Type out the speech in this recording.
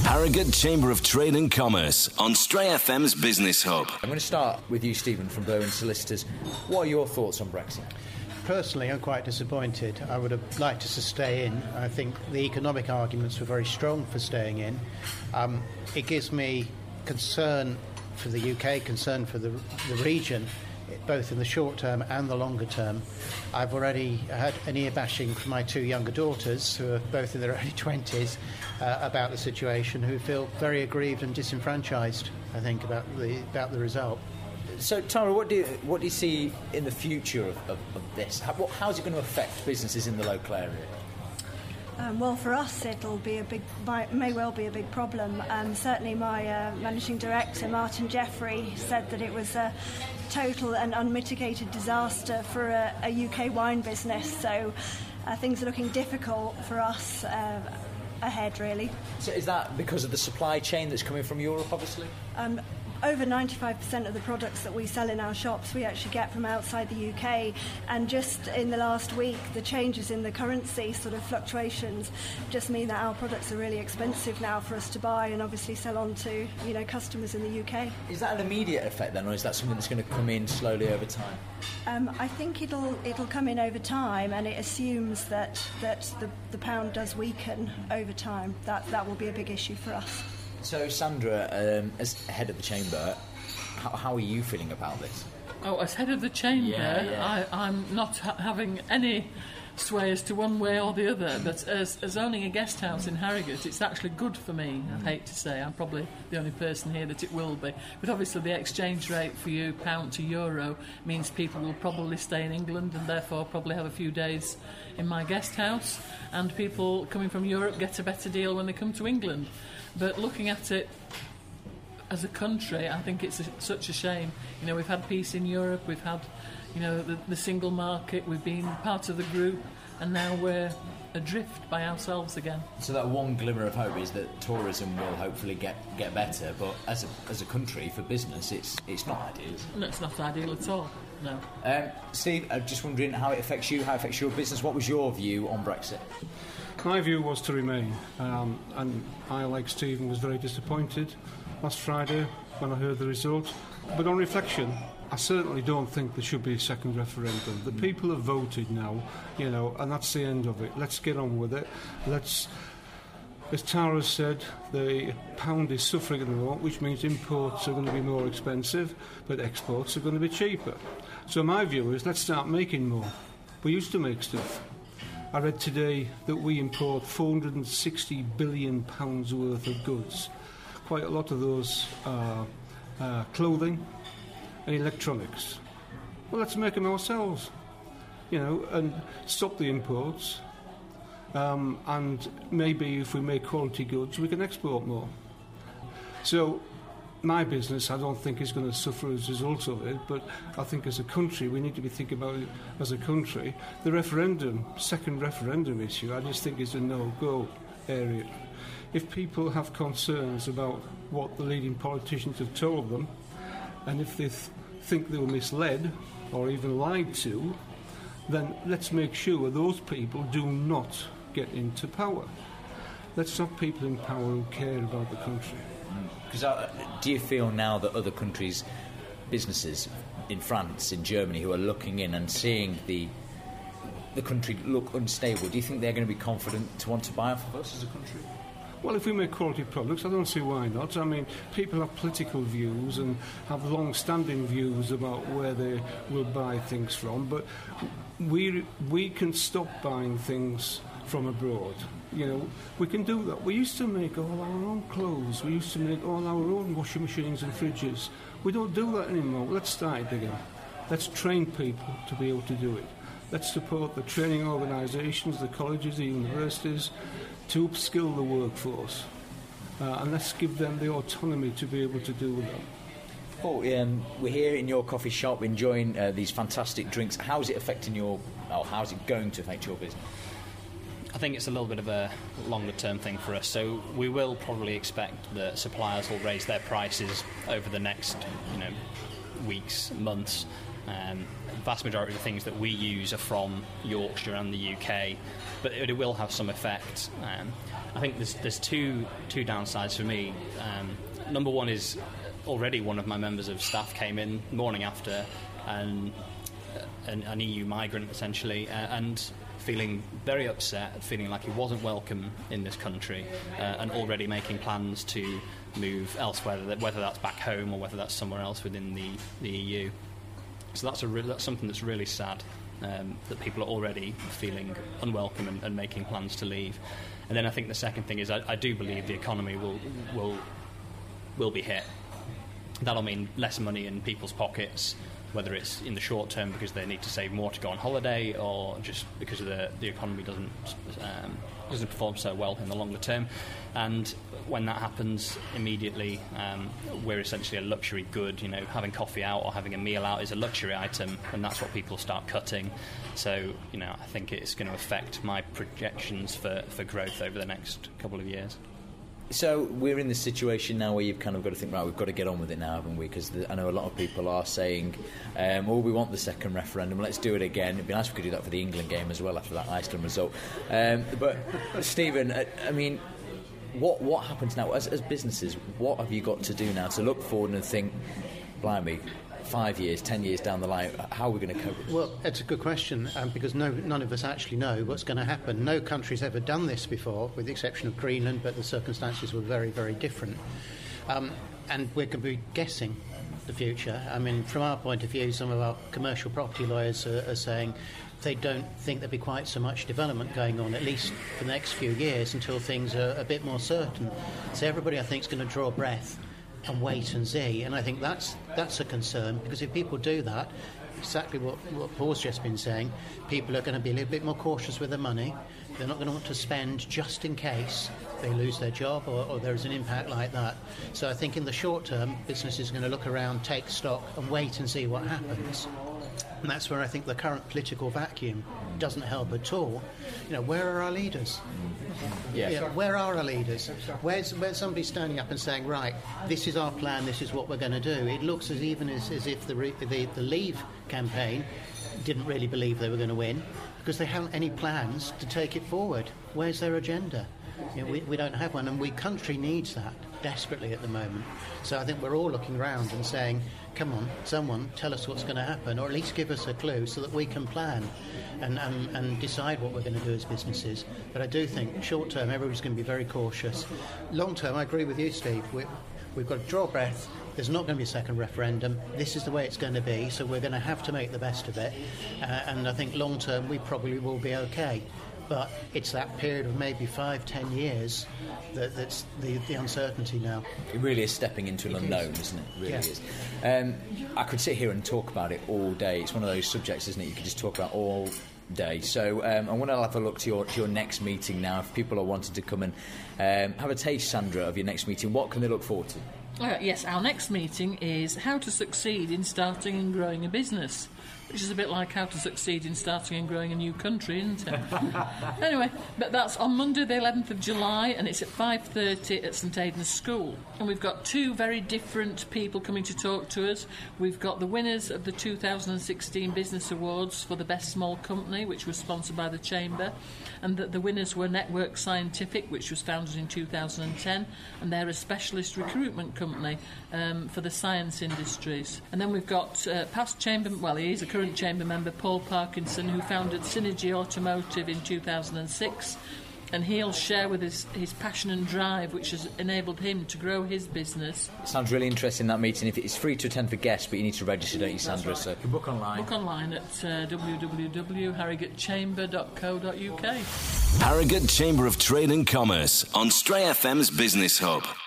Harrogate Chamber of Trade and Commerce on Stray FM's Business Hub. I'm going to start with you, Stephen, from Bowen Solicitors. What are your thoughts on Brexit? Personally, I'm quite disappointed. I would have liked us to stay in. I think the economic arguments were very strong for staying in. It gives me concern for the UK, concern for the region, both in the short term and the longer term. I've already had an ear bashing from my two younger daughters, who are both in their early 20s, about the situation, who feel very aggrieved and disenfranchised, I think, about the result. So, Tara, what do you see in the future of this? How is it going to affect businesses in the local area? Well, for us, may well be a big problem. Certainly, my managing director, Martin Jeffrey, said that it was a total and unmitigated disaster for a UK wine business. So, things are looking difficult for us ahead, really. So, is that because of the supply chain that's coming from Europe, obviously? Over 95% of the products that we sell in our shops we actually get from outside the UK, and just in the last week the changes in the currency sort of fluctuations just mean that our products are really expensive now for us to buy and obviously sell on to customers in the UK. Is that an immediate effect then, or is that something that's going to come in slowly over time? I think it'll come in over time, and it assumes that the pound does weaken over time. That will be a big issue for us. So, Sandra, as head of the Chamber, how are you feeling about this? Oh, as head of the Chamber, I'm not having any sway as to one way or the other, but as owning a guest house in Harrogate, it's actually good for me. I hate to say, I'm probably the only person here that it will be. But obviously the exchange rate for you, pound to euro, means people will probably stay in England and therefore probably have a few days in my guest house, and people coming from Europe get a better deal when they come to England. But looking at it as a country, I think it's such a shame. We've had peace in Europe, we've had, the single market, we've been part of the group, and now we're adrift by ourselves again. So that one glimmer of hope is that tourism will hopefully get better, but as a country, for business, it's not ideal. No, it's not ideal at all, no. Steve, I'm just wondering how it affects you, how it affects your business. What was your view on Brexit? My view was to remain, and I, like Stephen, was very disappointed last Friday when I heard the result. But on reflection, I certainly don't think there should be a second referendum. The people have voted now, and that's the end of it. Let's get on with it. As Tara said, the pound is suffering at the moment, which means imports are going to be more expensive, but exports are going to be cheaper. So my view is, let's start making more. We used to make stuff. I read today that we import £460 billion worth of goods. Quite a lot of those are clothing and electronics. Well, let's make them ourselves, and stop the imports. And maybe if we make quality goods, we can export more. So my business, I don't think, is going to suffer as a result of it, but I think as a country, we need to be thinking about it as a country. The second referendum issue, I just think is a no-go area. If people have concerns about what the leading politicians have told them, and if they think they were misled or even lied to, then let's make sure those people do not get into power. Let's have people in power who care about the country. Because do you feel now that other countries, businesses in France, in Germany, who are looking in and seeing the country look unstable, do you think they're going to be confident to want to buy off of us as a country? Well, if we make quality products, I don't see why not. I mean, people have political views and have long-standing views about where they will buy things from, but we can stop buying things from abroad. We can do that. We used to make all our own clothes. We used to make all our own washing machines and fridges. We don't do that anymore. Let's start it again. Let's train people to be able to do it. Let's support the training organisations, the colleges, the universities, to upskill the workforce. And let's give them the autonomy to be able to do that. Paul, we're here in your coffee shop enjoying these fantastic drinks. How's it going to affect your business? I think it's a little bit of a longer-term thing for us. So we will probably expect that suppliers will raise their prices over the next, weeks, months. The vast majority of the things that we use are from Yorkshire and the UK, but it will have some effect. I think there's two downsides for me. Number one is already one of my members of staff came in the morning after, and an EU migrant essentially, and feeling very upset, feeling like he wasn't welcome in this country, and already making plans to move elsewhere, whether that's back home or whether that's somewhere else within the EU. So that's something that's really sad, that people are already feeling unwelcome and making plans to leave. And then I think the second thing is I do believe the economy will be hit. That'll mean less money in people's pockets, whether it's in the short term because they need to save more to go on holiday, or just because of the economy doesn't perform so well in the longer term. And when that happens, immediately we're essentially a luxury good. Having coffee out or having a meal out is a luxury item, and that's what people start cutting. So I think it's going to affect my projections for growth over the next couple of years. So we're in this situation now where you've kind of got to think, right, we've got to get on with it now, haven't we? Because I know a lot of people are saying, well, we want the second referendum, let's do it again. It'd be nice if we could do that for the England game as well after that Iceland result. But Stephen, I mean, what happens now? As businesses, what have you got to do now to look forward and think, blimey, 5 years, 10 years down the line, how are we going to cope with this? Well, it's a good question, because none of us actually know what's going to happen. No country's ever done this before, with the exception of Greenland, but the circumstances were very, very different. And we're going to be guessing the future. I mean, from our point of view, some of our commercial property lawyers are saying they don't think there'll be quite so much development going on, at least for the next few years, until things are a bit more certain. So everybody, I think, is going to draw a breath and wait and see, and I think that's a concern, because if people do that, exactly what Paul's just been saying, people are going to be a little bit more cautious with their money. They're not going to want to spend just in case they lose their job or there's an impact like that. So I think in the short term, businesses are going to look around, take stock and wait and see what happens. And that's where I think the current political vacuum doesn't help at all. Where are our leaders? Where are our leaders? Where's somebody standing up and saying, right, this is our plan, this is what we're going to do? It looks as if the Leave campaign didn't really believe they were going to win, because they haven't any plans to take it forward. Where's their agenda? We don't have one, and we country needs that desperately at the moment. So I think we're all looking around and saying, come on, someone tell us what's going to happen, or at least give us a clue so that we can plan and decide what we're going to do as businesses. But I do think short term everybody's going to be very cautious. Long term, I agree with you, Steve. We've got to draw breath. There's not going to be a second referendum. This is the way it's going to be, so we're going to have to make the best of it. And I think long term we probably will be okay. But it's that period of maybe 5-10 years that's the uncertainty now. It really is stepping into an unknown, isn't it? It really is. I could sit here and talk about it all day. It's one of those subjects, isn't it? You could just talk about all day. So I want to have a look to your next meeting now. If people are wanting to come and have a taste, Sandra, of your next meeting, what can they look forward to? Yes, our next meeting is how to succeed in starting and growing a business, which is a bit like how to succeed in starting and growing a new country, isn't it? Anyway, but that's on Monday the 11th of July, and it's at 5:30 at St Aidan's School. And we've got two very different people coming to talk to us. We've got the winners of the 2016 Business Awards for the Best Small Company, which was sponsored by the Chamber, and the winners were Network Scientific, which was founded in 2010, and they're a specialist recruitment company for the science industries. And then we've got past Chamber, well, he is a current Chamber member, Paul Parkinson, who founded Synergy Automotive in 2006, and he'll share with us his passion and drive which has enabled him to grow his business. Sounds really interesting, that meeting. If it's free to attend for guests, but you need to register, don't you, Sandra? That's right. So book online. Book online at www.harrogatechamber.co.uk. Harrogate Chamber of Trade and Commerce on Stray FM's Business Hub.